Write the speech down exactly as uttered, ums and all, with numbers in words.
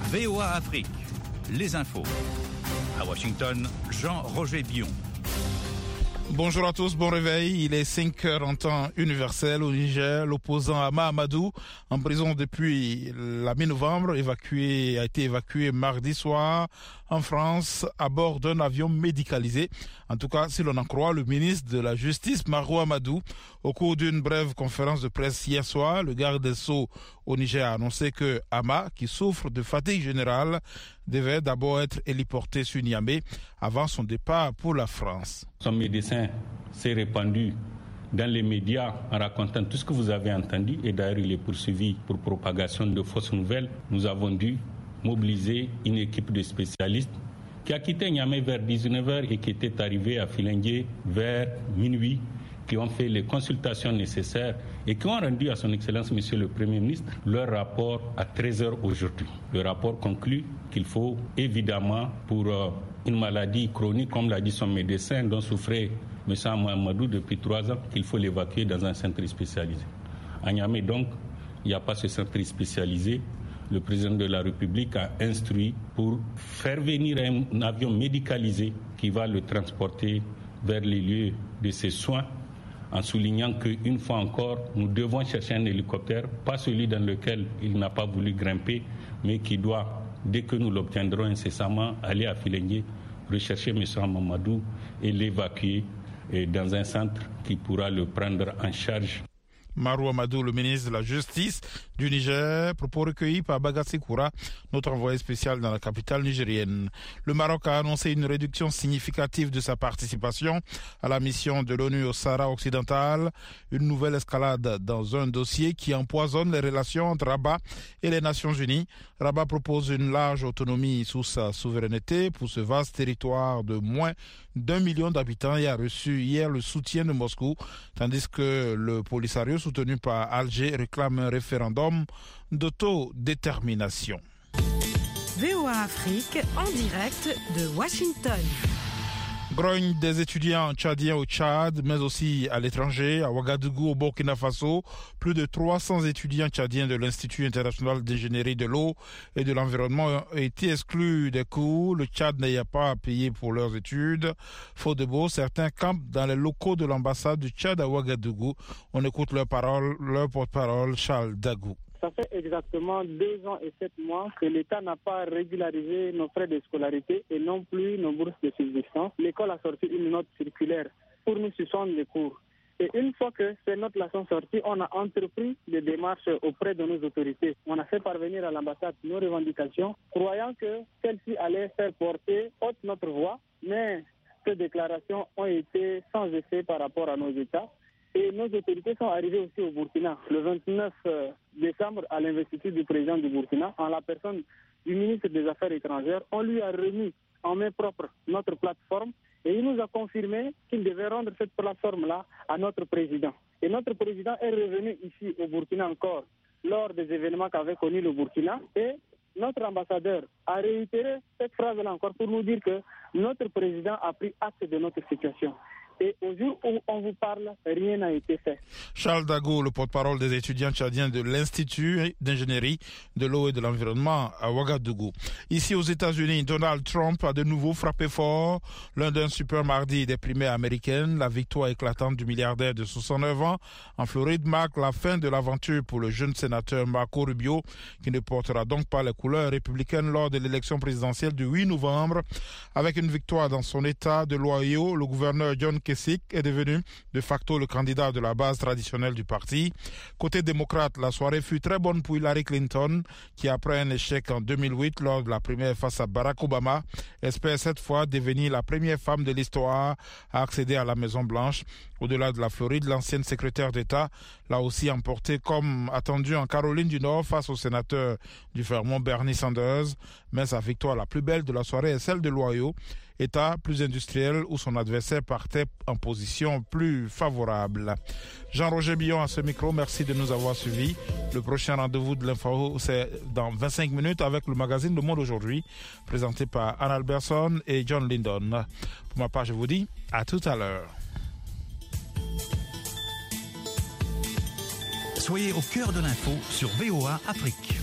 V O A Afrique, les infos. À Washington, Jean-Roger Bion. Bonjour à tous, bon réveil. Il est cinq heures en temps universel au Niger. L'opposant Hama Amadou, en prison depuis la mi-novembre, évacué, a été évacué mardi soir en France à bord d'un avion médicalisé. En tout cas, si l'on en croit le ministre de la Justice, Marou Amadou, au cours d'une brève conférence de presse hier soir, le garde des Sceaux au Niger a annoncé que Hama, qui souffre de fatigue générale, devait d'abord être héliporté sur Niamey avant son départ pour la France. Son médecin s'est répandu dans les médias en racontant tout ce que vous avez entendu et d'ailleurs il est poursuivi pour propagation de fausses nouvelles. Nous avons dû mobiliser une équipe de spécialistes qui a quitté Niamey vers dix-neuf heures et qui était arrivée à Filengue vers minuit, qui ont fait les consultations nécessaires et qui ont rendu à son Excellence Monsieur le Premier ministre leur rapport à treize heures aujourd'hui. Le rapport conclut qu'il faut évidemment pour euh, une maladie chronique, comme l'a dit son médecin, dont souffrait M. Amadou depuis trois ans, qu'il faut l'évacuer dans un centre spécialisé. À Niamey donc, il n'y a pas ce centre spécialisé. Le président de la République a instruit pour faire venir un avion médicalisé qui va le transporter vers les lieux de ses soins, en soulignant qu'une fois encore, nous devons chercher un hélicoptère, pas celui dans lequel il n'a pas voulu grimper, mais qui doit, dès que nous l'obtiendrons incessamment, aller à Filengue, rechercher M. Mamadou et l'évacuer dans un centre qui pourra le prendre en charge. Marou Amadou, le ministre de la Justice du Niger, propos recueillis par Bagassi Koura, notre envoyé spécial dans la capitale nigérienne. Le Maroc a annoncé une réduction significative de sa participation à la mission de l'ONU au Sahara occidental, une nouvelle escalade dans un dossier qui empoisonne les relations entre Rabat et les Nations Unies. Rabat propose une large autonomie sous sa souveraineté pour ce vaste territoire de moins d'un million d'habitants et a reçu hier le soutien de Moscou, tandis que le Polisario soutenu par Alger réclame un référendum d'autodétermination. V O A Afrique en direct de Washington. Grogne des étudiants tchadiens au Tchad, mais aussi à l'étranger, à Ouagadougou, au Burkina Faso. Plus de trois cents étudiants tchadiens de l'Institut international d'ingénierie de l'eau et de l'environnement ont été exclus des cours. Le Tchad n'ayant pas payé pour leurs études. Faute de beau, certains campent dans les locaux de l'ambassade du Tchad à Ouagadougou. On écoute leur parole, leur porte-parole, Charles Dagou. Ça fait exactement deux ans et sept mois que l'État n'a pas régularisé nos frais de scolarité et non plus nos bourses de subsistance. L'école a sorti une note circulaire pour nous suspendre les cours. Et une fois que ces notes-là sont sorties, on a entrepris des démarches auprès de nos autorités. On a fait parvenir à l'ambassade nos revendications, croyant que celles-ci allaient faire porter haute notre voix, mais ces déclarations ont été sans effet par rapport à nos États. Et nos autorités sont arrivées aussi au Burkina le vingt-neuf décembre à l'investiture du président du Burkina en la personne du ministre des Affaires étrangères. On lui a remis en main propre notre plateforme et il nous a confirmé qu'il devait rendre cette plateforme-là à notre président. Et notre président est revenu ici au Burkina encore lors des événements qu'avait connus le Burkina et notre ambassadeur a réitéré cette phrase-là encore pour nous dire que notre président a pris acte de notre situation. Et au jour où on vous parle, rien n'a été fait. Charles Dago, le porte-parole des étudiants tchadiens de l'Institut d'ingénierie de l'eau et de l'environnement à Ouagadougou. Ici aux États-Unis, Donald Trump a de nouveau frappé fort. Lors d'un super mardi des primaires américaines, la victoire éclatante du milliardaire de soixante-neuf ans en Floride marque la fin de l'aventure pour le jeune sénateur Marco Rubio, qui ne portera donc pas les couleurs républicaines lors de l'élection présidentielle du huit novembre. Avec une victoire dans son État de l'Ohio, le gouverneur John Kasich est devenu de facto le candidat de la base traditionnelle du parti. Côté démocrate, la soirée fut très bonne pour Hillary Clinton, qui après un échec en deux mille huit lors de la primaire face à Barack Obama, espère cette fois devenir la première femme de l'histoire à accéder à la Maison-Blanche. Au-delà de la Floride, l'ancienne secrétaire d'État l'a aussi emporté comme attendu en Caroline du Nord face au sénateur du Vermont Bernie Sanders. Mais sa victoire la plus belle de la soirée est celle de l'Ohio, État plus industriel où son adversaire partait en position plus favorable. Jean-Roger Bion à ce micro, merci de nous avoir suivis. Le prochain rendez-vous de l'info, c'est dans vingt-cinq minutes avec le magazine Le Monde Aujourd'hui, présenté par Anne Alberson et John Lyndon. Pour ma part, je vous dis à tout à l'heure. Soyez au cœur de l'info sur V O A Afrique.